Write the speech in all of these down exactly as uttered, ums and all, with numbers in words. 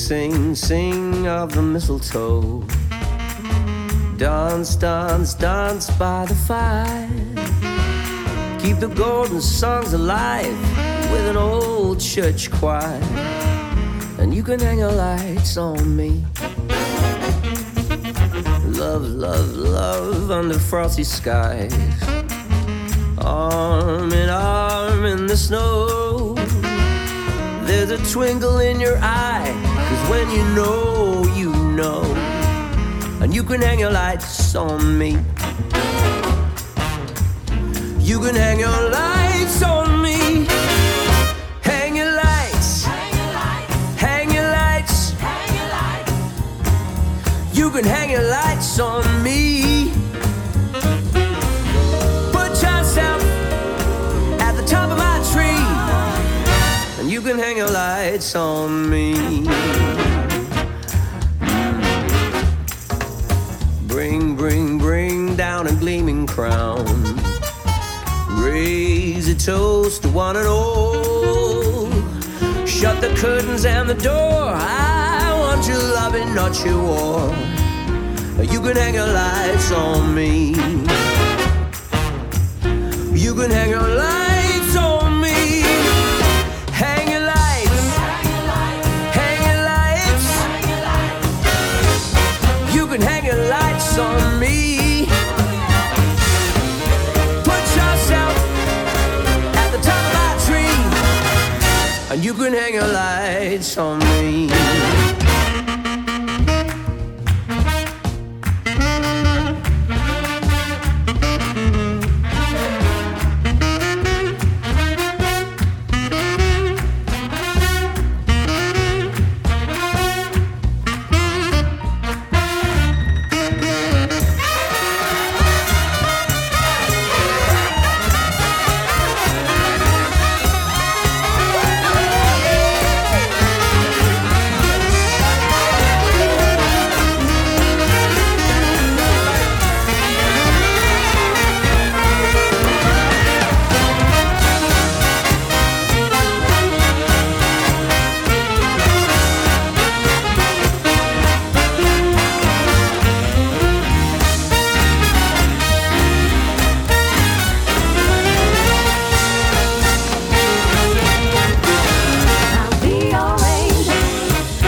sing, sing of the mistletoe. Dance, dance, dance by the fire. Keep the golden songs alive with an old church choir. And you can hang your lights on me. Love, love, love under frosty skies. Arm in arm in the snow. There's a twinkle in your eye, 'cause when you know, you know. And you can hang your lights on me. You can hang your lights on me. Hang your lights. Hang your lights. Hang your lights. Hang your lights. You can hang your lights on me. Put yourself at the top of my tree, and you can hang your lights on me. Bring, bring, bring down a gleaming crown. Raise a toast to one and all. Shut the curtains and the door. I want your loving, not your war. You can hang your lights on me. You can hang your lights on me. Hang your lights. Hang your lights. You can hang your lights on me. Put yourself at the top of my tree, and you can hang your lights on me.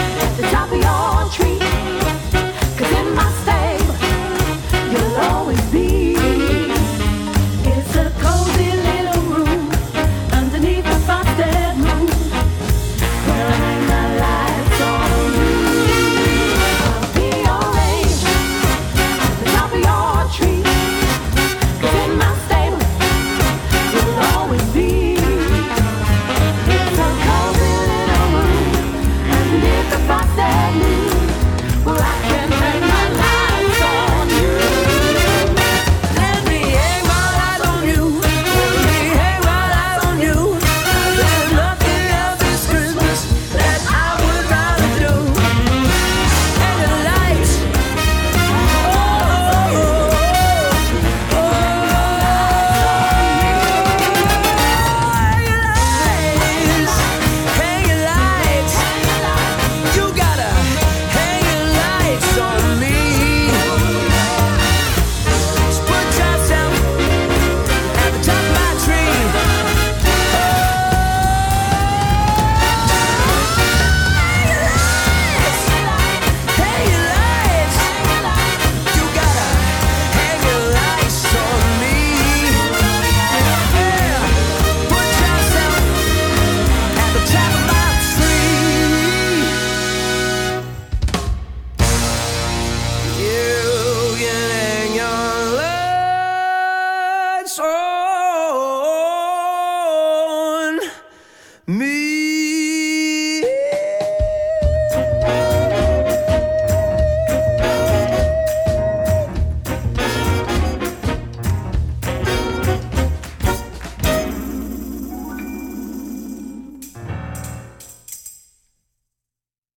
Always be